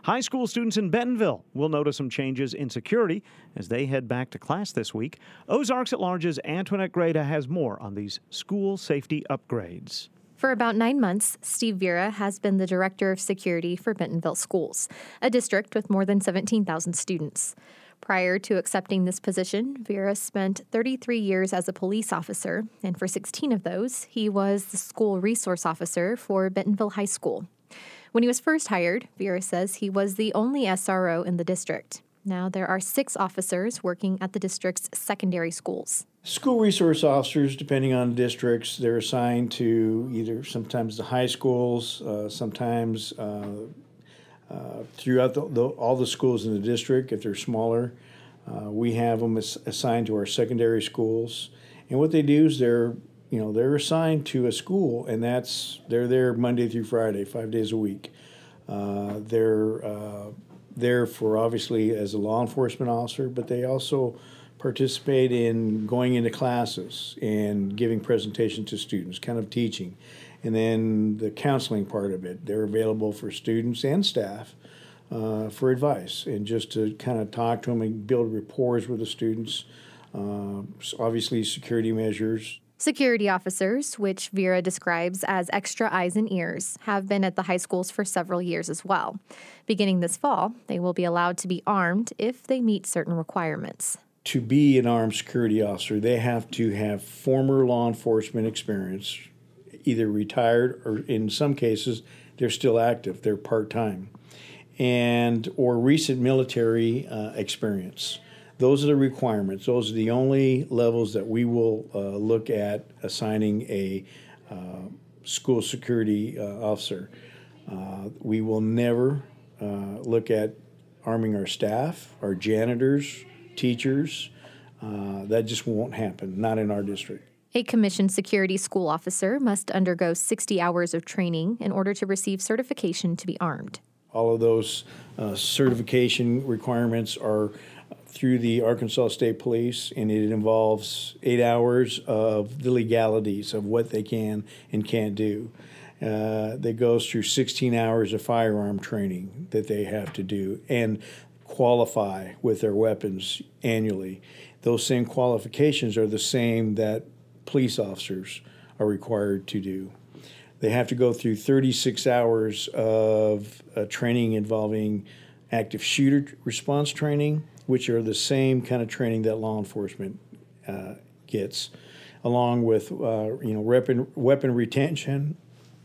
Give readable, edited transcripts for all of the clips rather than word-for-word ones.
High school students in Bentonville will notice some changes in security as they head back to class this week. Ozarks at Large's Antoinette Grada has more on these school safety upgrades. For about 9 months, Steve Vera has been the director of security for Bentonville Schools, a district with more than 17,000 students. Prior to accepting this position, Vera spent 33 years as a police officer, and for 16 of those, he was the school resource officer for Bentonville High School. When he was first hired, Vera says he was the only SRO in the district. Now there are 6 officers working at the district's secondary schools. School resource officers, depending on districts, they're assigned to either sometimes the high schools, sometimes throughout all the schools in the district, if they're smaller. We have them assigned to our secondary schools. And what they do is they're assigned to a school, and they're there Monday through Friday, 5 days a week. They're there for, obviously, as a law enforcement officer, but they also participate in going into classes and giving presentations to students, kind of teaching. And then the counseling part of it, they're available for students and staff for advice and just to kind of talk to them and build rapport with the students. Obviously, security measures. Security officers, which Vera describes as extra eyes and ears, have been at the high schools for several years as well. Beginning this fall, they will be allowed to be armed if they meet certain requirements. To be an armed security officer, they have to have former law enforcement experience, either retired or in some cases, they're still active, they're part-time, or recent military experience. Those are the requirements. Those are the only levels that we will look at assigning a school security officer. We will never look at arming our staff, our janitors, teachers. That just won't happen, not in our district. A commissioned security school officer must undergo 60 hours of training in order to receive certification to be armed. All of those certification requirements are through the Arkansas State Police, and it involves 8 hours of the legalities of what they can and can't do. That goes through 16 hours of firearm training that they have to do and qualify with their weapons annually. Those same qualifications are the same that police officers are required to do. They have to go through 36 hours of training involving active shooter response training, which are the same kind of training that law enforcement gets, along with weapon retention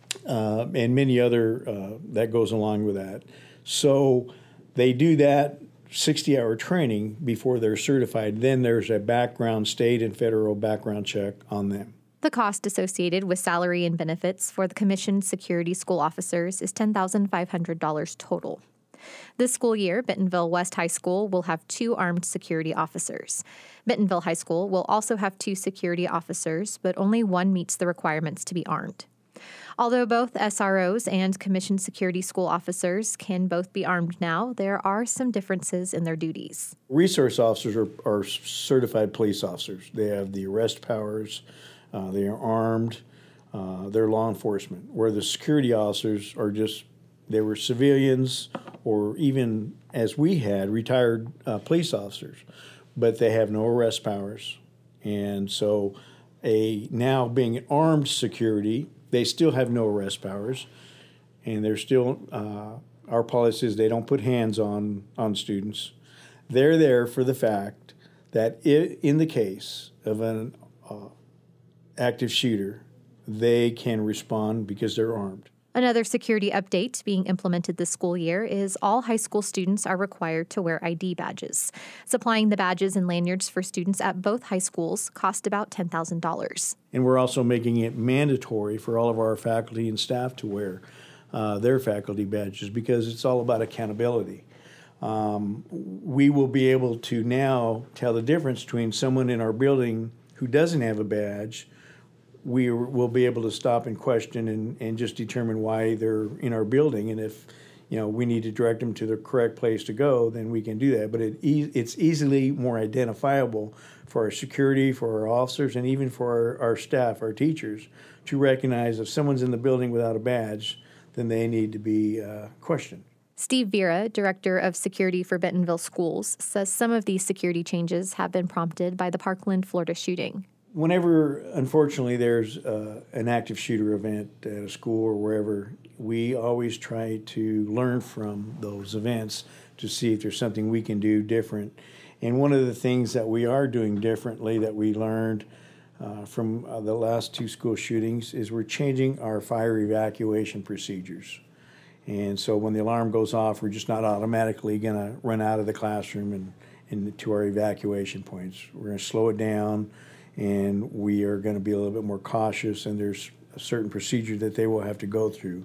and many other that goes along with that. So they do that 60-hour training before they're certified. Then there's a state and federal background check on them. The cost associated with salary and benefits for the commissioned security school officers is $10,500 total. This school year, Bentonville West High School will have 2 armed security officers. Bentonville High School will also have 2 security officers, but only one meets the requirements to be armed. Although both SROs and commissioned security school officers can both be armed now, there are some differences in their duties. Resource officers are certified police officers. They have the arrest powers. They are armed. They're law enforcement. Where the security officers are they were civilians or even, as we had, retired police officers, but they have no arrest powers. And so now being an armed security, they still have no arrest powers, and they're still, our policy is they don't put hands on students. They're there for the fact that in the case of an active shooter, they can respond because they're armed. Another security update being implemented this school year is all high school students are required to wear ID badges. Supplying the badges and lanyards for students at both high schools cost about $10,000. And we're also making it mandatory for all of our faculty and staff to wear their faculty badges because it's all about accountability. We will be able to now tell the difference between someone in our building who doesn't have a badge. We will be able to stop and question and just determine why they're in our building. And if we need to direct them to the correct place to go, then we can do that. But it's easily more identifiable for our security, for our officers, and even for our staff, our teachers, to recognize if someone's in the building without a badge, then they need to be questioned. Steve Vera, Director of Security for Bentonville Schools, says some of these security changes have been prompted by the Parkland, Florida shooting. Whenever, unfortunately, there's an active shooter event at a school or wherever, we always try to learn from those events to see if there's something we can do different. And one of the things that we are doing differently that we learned from the last two school shootings is we're changing our fire evacuation procedures. And so when the alarm goes off, we're just not automatically going to run out of the classroom and to our evacuation points. We're going to slow it down, and we are going to be a little bit more cautious, and there's a certain procedure that they will have to go through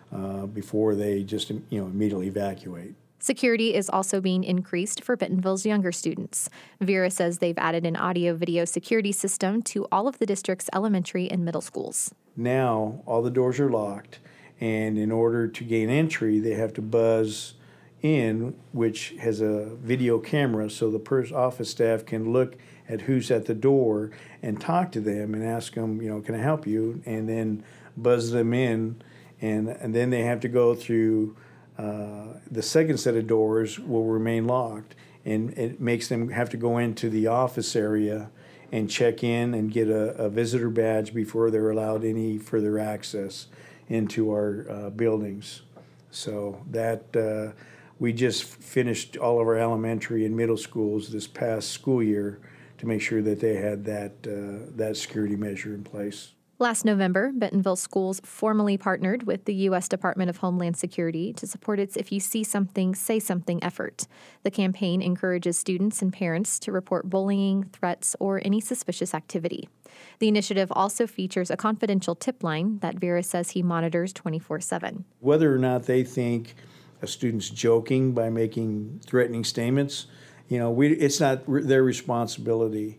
before they just immediately evacuate. Security is also being increased for Bentonville's younger students. Vera says they've added an audio-video security system to all of the district's elementary and middle schools. Now, all the doors are locked, and in order to gain entry, they have to buzz in, which has a video camera, so the office staff can look at who's at the door and talk to them and ask them, can I help you? And then buzz them in, and then they have to go through the second set of doors will remain locked, and it makes them have to go into the office area and check in and get a visitor badge before they're allowed any further access into our buildings. So that we just finished all of our elementary and middle schools this past school year to make sure that they had that security measure in place. Last November, Bentonville Schools formally partnered with the U.S. Department of Homeland Security to support its If You See Something, Say Something effort. The campaign encourages students and parents to report bullying, threats, or any suspicious activity. The initiative also features a confidential tip line that Vera says he monitors 24/7. Whether or not they think a student's joking by making threatening statements, it's not their responsibility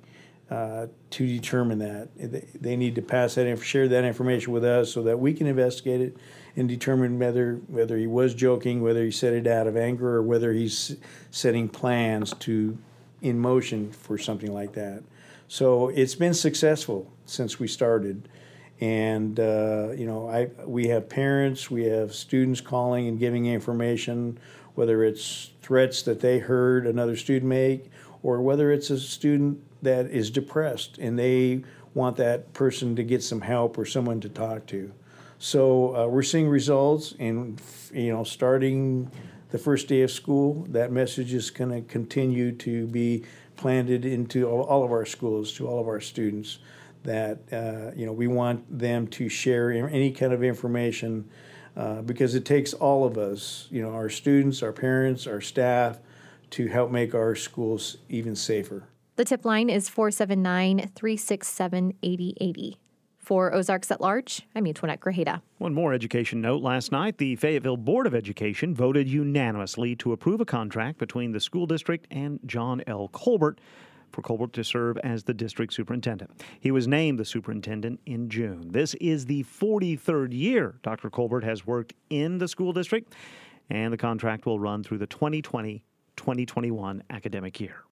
to determine that. They need to share that information with us so that we can investigate it and determine whether he was joking, whether he said it out of anger, or whether he's setting plans in motion for something like that. So it's been successful since we started. And, we have parents, we have students calling and giving information, whether it's threats that they heard another student make, or whether it's a student that is depressed and they want that person to get some help or someone to talk to. So we're seeing results, and starting the first day of school, that message is going to continue to be planted into all of our schools, to all of our students, that we want them to share any kind of information because it takes all of us, our students, our parents, our staff, to help make our schools even safer. The tip line is 479-367-8080. For Ozarks at Large, I'm Antoinette Grajeda. One more education note. Last night, the Fayetteville Board of Education voted unanimously to approve a contract between the school district and John L. Colbert for Colbert to serve as the district superintendent. He was named the superintendent in June. This is the 43rd year Dr. Colbert has worked in the school district, and the contract will run through the 2020-2021 academic year.